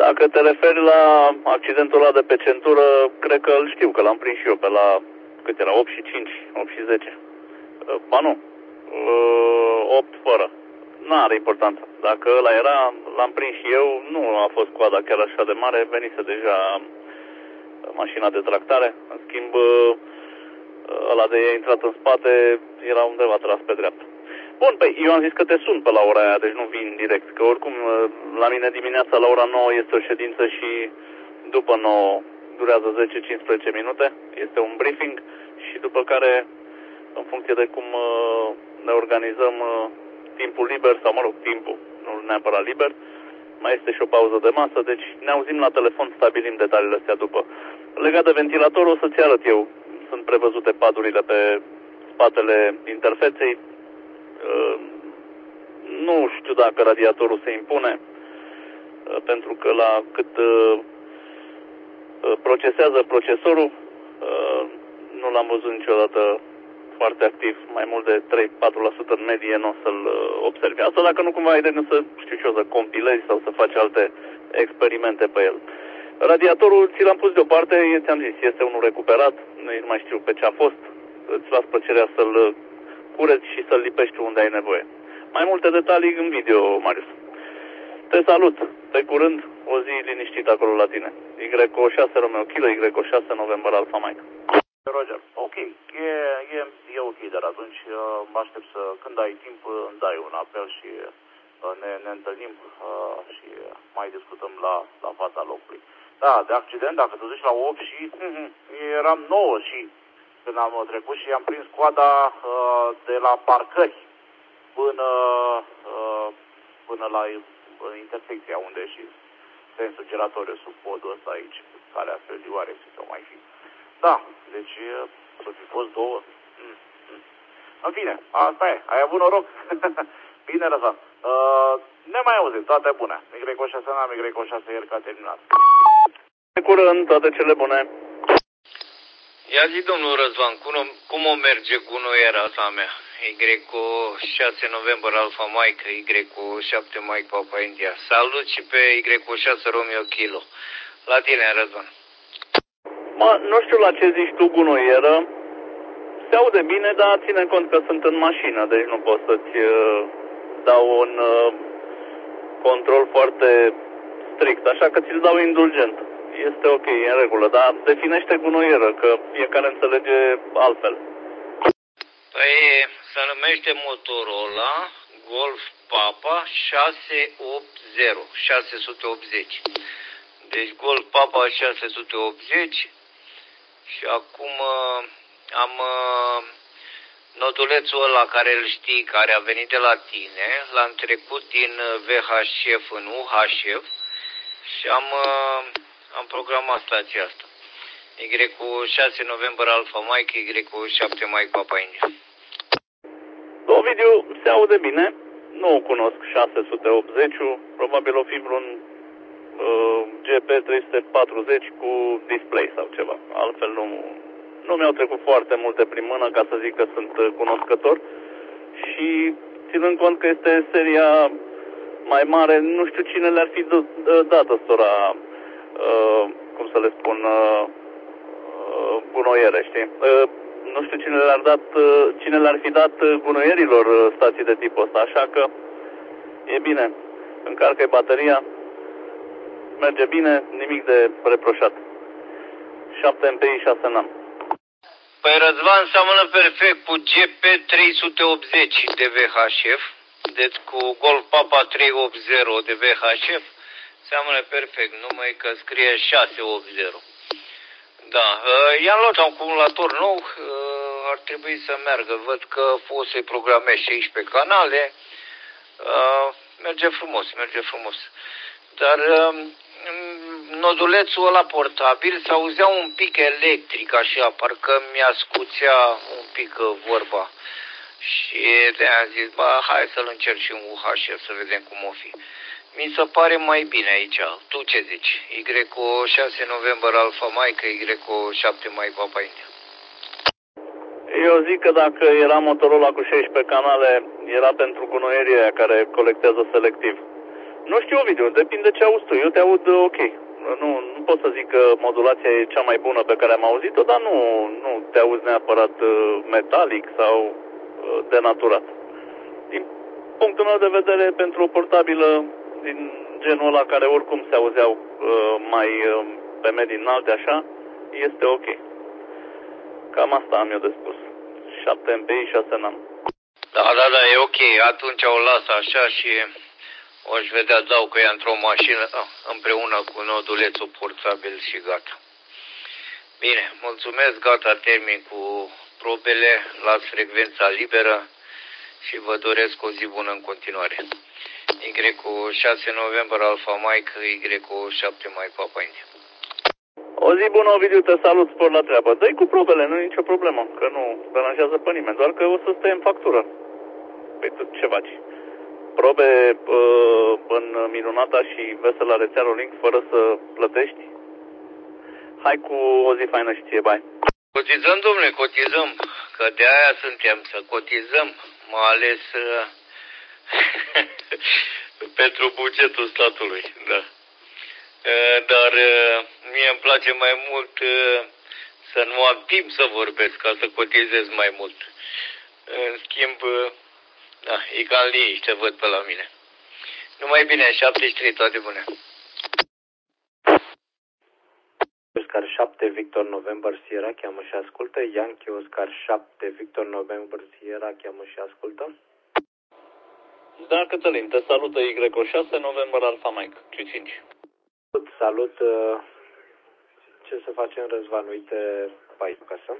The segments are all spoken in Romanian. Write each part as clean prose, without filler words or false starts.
Dacă te referi la accidentul ăla de pe centură, cred că îl știu, că l-am prins și eu pe la, cât era, 8 și 5, 8 și 10. Ba nu, 8 fără. N-are importanță. Dacă ăla era, l-am prins și eu, nu a fost coada chiar așa de mare, venise deja mașina de tractare. În schimb, ăla de intrat în spate era undeva tras pe dreapta. Bun, păi eu am zis că te sun pe la ora aia, deci nu vin direct, că oricum la mine dimineața la ora 9 este o ședință și după 9 durează 10-15 minute, este un briefing și după care, în funcție de cum ne organizăm timpul liber, sau mă rog, timpul, nu neapărat liber, mai este și o pauză de masă, deci ne auzim la telefon, stabilim detaliile astea după. Legat de ventilator, o să-ți arăt eu. Sunt prevăzute padurile pe spatele interfeței. Nu știu dacă radiatorul se impune, pentru că la cât procesează procesorul, nu l-am văzut niciodată foarte activ, mai mult de 3-4% în medie nu o să-l observi. Asta dacă nu cumva ai de gând să, știu și eu, să compilezi sau să faci alte experimente pe el. Radiatorul ți l-am pus deoparte, ți-am zis, este unul recuperat, nu mai știu pe ce a fost, îți las plăcerea să-l cureți și să-l lipești unde ai nevoie. Mai multe detalii în video, Marius. Te salut, pe curând, o zi liniștită acolo la tine. Y6 Romeo Kilo, Y6 November Alpha Mike. Roger, ok, e ok, dar atunci mă aștept să, când ai timp, îmi dai un apel și ne întâlnim și mai discutăm la fața locului. Da, de accident, dacă te duci la 8 și eram 9 și când am trecut și am prins coada de la parcări până la intersecția unde și sensul giratoriu sub podul ăsta aici, calea Felioare sau mai fi. Da, deci să fi fost două. În fine, asta e, ai avut noroc. Bine, Răzvan. Ne mai auzim, toate bune. Y6 n-am, Y6 ieri că a terminat. De curând, toate cele bune. Ia zi, domnul Răzvan, cum o merge cu noiera asta mea? Y6 November Alpha Mike, Y7 Mike Papa India. Salut și pe Y6 Romeo Kilo. La tine, Răzvan. Nu știu la ce zici tu gunoieră. Se aude bine, dar ține cont că sunt în mașină, deci nu pot să-ți dau un control foarte strict, așa că ți-l dau indulgent. Este ok, e în regulă, dar definește gunoieră, că fiecare înțelege altfel. Păi se numește Motorola Golf Papa 680. Deci Golf Papa 680 și acum am nodulețul ăla care îl știi, care a venit de la tine, l-am trecut din VHF în UHF și am programat stația asta. Y6 November Alpha Mike, Y7 Mike Papa India. Ovidiu, se aude bine, nu o cunosc 680, probabil o fi vreun GP340 cu display sau ceva. Altfel nu mi-au trecut foarte multe prin mână ca să zic că sunt cunoscător și ținând cont că este seria mai mare, nu știu cine le-ar fi dat ăstora, cum să le spun, gunoiere, știi? Nu știu cine le-ar fi dat gunoierilor stații de tipul ăsta, așa că e bine, încarcă-i bateria, merge bine, nimic de reproșat. 7 MPI, 6 NAM. Păi Răzvan seamănă perfect cu GP380 de VHF, deci cu Golf Papa 380 de VHF, seamănă perfect, numai că scrie 680. Da, i-am luat un acumulator nou, ar trebui să meargă, văd că pot să-i programez 16 canale, merge frumos. Dar nodulețul ăla portabil s-auzea un pic electric așa, parcă mi-ascuțea un pic vorba. Și de-aia am zis, hai să-l încerc și în UHF să vedem cum o fi. Mi se pare mai bine aici. Tu ce zici? Y6 November Alpha Mike, Y7 Mike Papa India. Eu zic că dacă era Motorola cu 16 canale, era pentru gunoierii aia care colectează selectiv. Nu știu, Ovidiu, depinde ce auzi tu. Eu te aud ok. Nu pot să zic că modulația e cea mai bună pe care am auzit-o, dar nu te auzi neapărat metalic sau denaturat. Din punctul meu de vedere, pentru o portabilă din genul ăla care oricum se auzeau mai pe medii înalte așa, este ok. Cam asta am eu de spus. 7 MPI, 6 nano. Da, e ok. Atunci o las așa și o aș vedea, dau că e într-o mașină împreună cu nodulețul portabil și gata. Bine, mulțumesc, gata, termin cu probele, las frecvența liberă și vă doresc o zi bună în continuare. Y cu 6 noiembrie Alfa Mike, Y cu 7 mai Papa India. O zi bună, Ovidiu, te salut, spor la treabă. Dă-i cu probele, nu e nicio problemă, că nu deranjează pe nimeni, doar că o să stai în factură. Păi tu ce faci? Probe în minunata și veselă rețea Rolling fără să plătești? Hai cu o zi faină și ție, bye. Cotizăm, domnule, cotizăm, că de aia suntem, să cotizăm, mai ales pentru bugetul statului, da. Dar mie îmi place mai mult să nu am timp să vorbesc, ca să cotizez mai mult. În schimb, da, e ca în liniște, văd pe la mine. Numai bine, 73, toate bune. Oscar 7, Victor November, Sierra, cheamă și ascultă. Yankee Oscar 7, Victor November, Sierra, cheamă și ascultă. Da, Cătălin, te salută Y6, November Alpha Mike, Q5. Salut, ce să facem, Răzvan? Uite, pai acasă.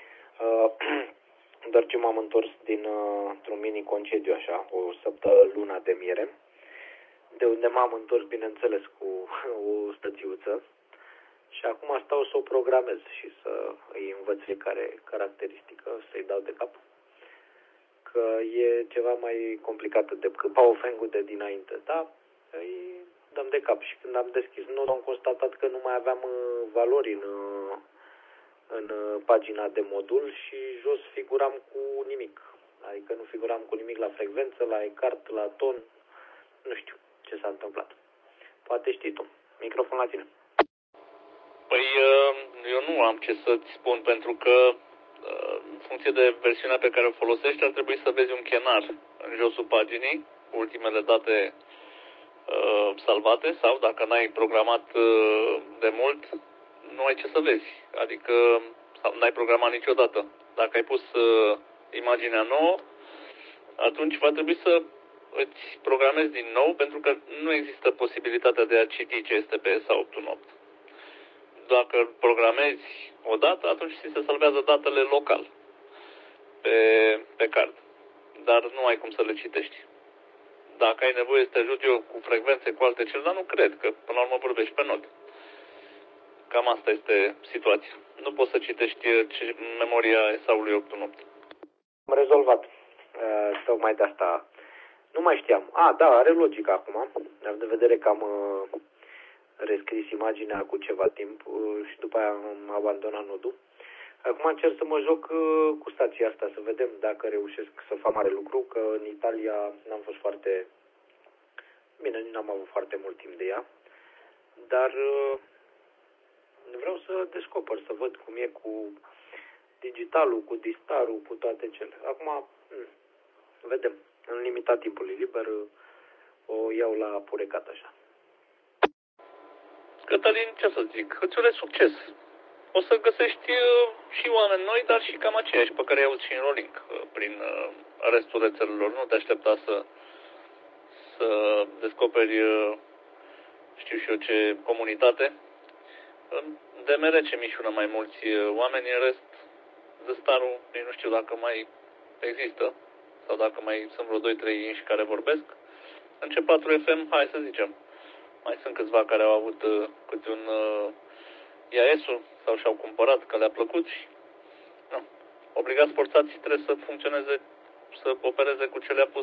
Doar ce m-am întors dintr-un mini concediu, așa, o săptămână, luna de miere, de unde m-am întors, bineînțeles, cu o stățiuță. Și acum stau să o programez și să îi învăț fiecare caracteristică, să-i dau de cap. Că e ceva mai complicat decât Baofeng-ul de dinainte, da? Îi dăm de cap. Și când am deschis nodul, am constatat că nu mai aveam valori în pagina de modul și jos figuram cu nimic. Adică nu figuram cu nimic la frecvență, la eCart, la ton. Nu știu ce s-a întâmplat. Poate știi tu. Microfon la tine. Păi eu nu am ce să-ți spun, pentru că în funcție de versiunea pe care o folosești ar trebui să vezi un chenar în josul paginii cu ultimele date salvate, sau dacă n-ai programat de mult, nu ai ce să vezi. Adică sau n-ai programat niciodată. Dacă ai pus imaginea nouă, atunci va trebui să îți programezi din nou, pentru că nu există posibilitatea de a citi ce este pe ESA 818. Dacă îl programezi o dată, atunci ți se salvează datele local pe card. Dar nu ai cum să le citești. Dacă ai nevoie să te ajut eu cu frecvențe, cu alte cele, dar nu cred, că până la urmă vorbești pe not. Cam asta este situația. Nu poți să citești memoria ESA-ului 818. Am rezolvat. Tocmai de asta nu mai știam. Da, are logică acum. Având de vedere că am rescris imaginea cu ceva timp și după aia am abandonat nodul. Acum încerc să mă joc cu stația asta, să vedem dacă reușesc să fac mare lucru, că în Italia n-am fost foarte... Bine, n-am avut foarte mult timp de ea, dar vreau să descoper, să văd cum e cu digitalul, cu distarul, cu toate cele. Acum, vedem. În limitat timpului liber o iau la purecat așa. Cătălin, ce să zic, îți urez succes. O să găsești și oameni noi, dar și cam aceiași pe care i-ai auzit și în Rolling prin restul rețelelor. Nu te aștepta să descoperi, știu și eu ce comunitate. DMR ce mișună mai mulți oameni, în rest, Zăstarul, nu știu dacă mai există, sau dacă mai sunt vreo 2-3 inși care vorbesc. În C4 FM, hai să zicem, mai sunt câțiva care au avut câte un IAS-ul sau și-au cumpărat, că le-a plăcut și obligați forțați trebuie să funcționeze, să opereze cu ce le-a pus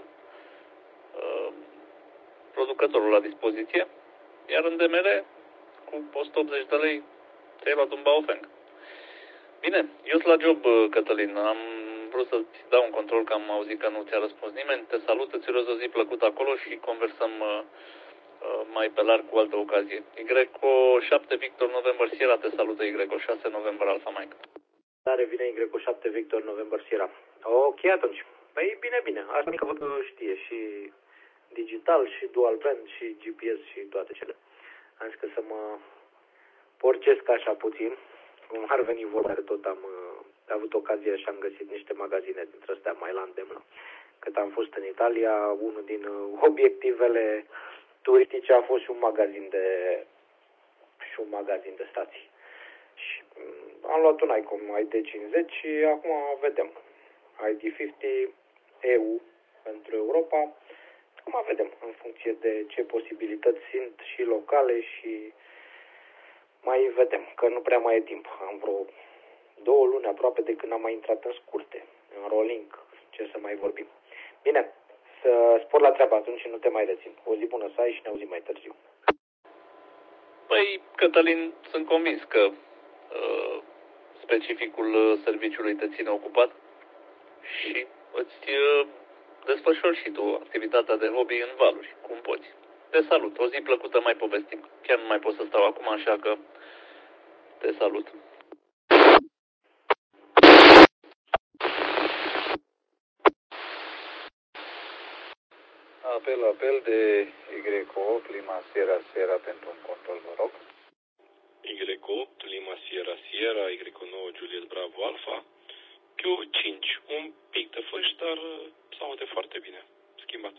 producătorul la dispoziție, iar în DMR cu 180 de lei te-ai luat un Baofeng. Bine, eu sunt la job, Cătălin, am vrut să-ți dau un control, că am auzit că nu ți-a răspuns nimeni. Te salut, îți urez o zi plăcută acolo și conversăm mai pe larg cu altă ocazie. Yco 7 Victor November Sierra te salută, Yco 6 November Alpha Mike. Da, revine Yco 7 Victor November Sierra. Ok, atunci. Păi bine. Asta că văd că știe și digital și dual brand și GPS și toate cele. Am zis că să mă porcesc așa puțin. Cum ar veni vorba, tot am avut ocazia și am găsit niște magazine dintre astea mai la îndemână. Cât am fost în Italia, unul din obiectivele turistice a fost și un magazin de stații. Și am luat un Icon ID50 și acum vedem. ID50 EU pentru Europa. Acum vedem, în funcție de ce posibilități sunt și locale și mai vedem, că nu prea mai e timp. Am vreo 2 luni aproape de când am mai intrat în scurte, în rolling, ce să mai vorbim. Bine, să spor la treabă atunci și nu te mai rețin. O zi bună să ai și ne auzim mai târziu. Păi, Cătălin, sunt convins că specificul serviciului te ține ocupat și îți desfășori și tu activitatea de hobby în valuri, cum poți. Te salut, o zi plăcută, mai povestim. Chiar nu mai pot să stau acum, așa că te salut. Apel de Y8 Lima Sierra pentru un control, vă rog. Y8 Lima Sierra, Y9 Juliet Bravo Alpha, Q5, un pic de fâș, dar se aude foarte bine. Schimbat.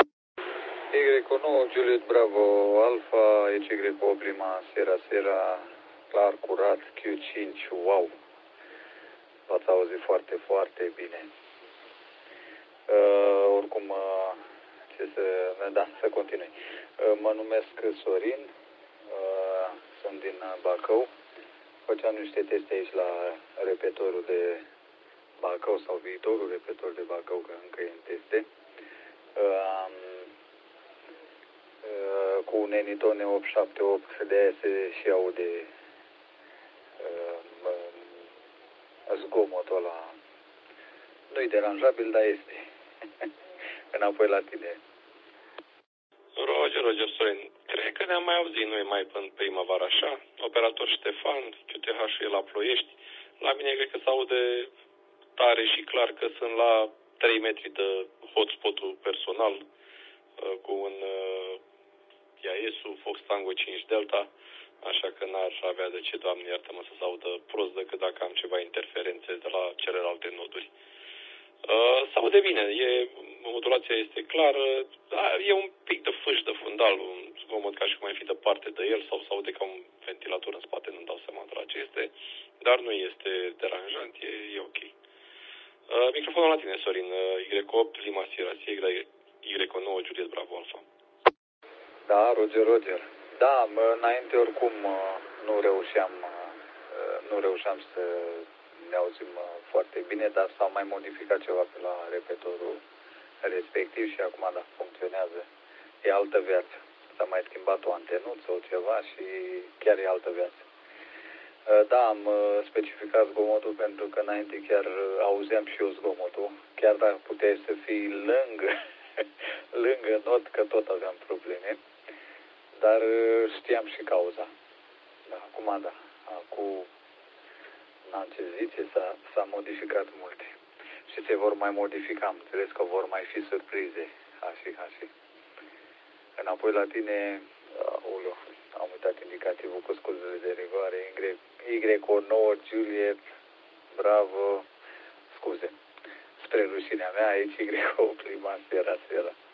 Y9 Juliet Bravo Alpha, Y8 Lima Sierra, clar, curat, Q5, wow. V-ați auzit foarte, foarte bine. Oricum, să continui. Mă numesc Sorin, sunt din Bacău. Făceam niște teste aici la repetorul de Bacău sau viitorul repetor de Bacău, că încă e în teste. Cu un Eniton 878, de aia se și aude zgomotul ăla. Nu-i deranjabil, dar este. Înapoi la tine. Roger, Sorin. Cred că ne-am mai auzit noi mai până primăvară așa. Operator Ștefan, QTH la Ploiești. La mine cred că se aude tare și clar că sunt la 3 metri de hotspot-ul personal cu un IAS-ul Fox Tango 5 Delta. Așa că n-ar avea de ce, Doamne iartă-mă, să se audă prost decât dacă am ceva interferențe de la celelalte noduri. S-aude bine, modulația este clară, e un pic de fâș de fundal, un zgomot ca și cum ai fi departe de el sau s-aude ca un ventilator în spate, nu-mi dau seama de la ce este, dar nu este deranjant, e ok. Microfonul la tine, Sorin, Y8 Lima Sierra, Y9 Juliet Bravo Alpha. Da, Roger. Da, înainte oricum nu reușeam să ne auzim foarte bine, dar s-au mai modificat ceva pe la repetorul respectiv și acum da, funcționează. E altă viață. S-a mai schimbat o antenuță sau ceva și chiar e altă viață. Da, am specificat zgomotul pentru că înainte chiar auzeam și eu zgomotul, chiar dacă puteai să fii lângă not, că tot aveam probleme, dar știam și cauza. Da, acum da, acum n-am ce zice, s-a modificat multe. Și se vor mai modifica, am înțeles că vor mai fi surprize, așa. Înapoi la tine, am uitat indicativul cu scuzele de rigoare, Y9 Juliet Bravo, scuze, spre rușinea mea, aici Y8 Lima Sierra.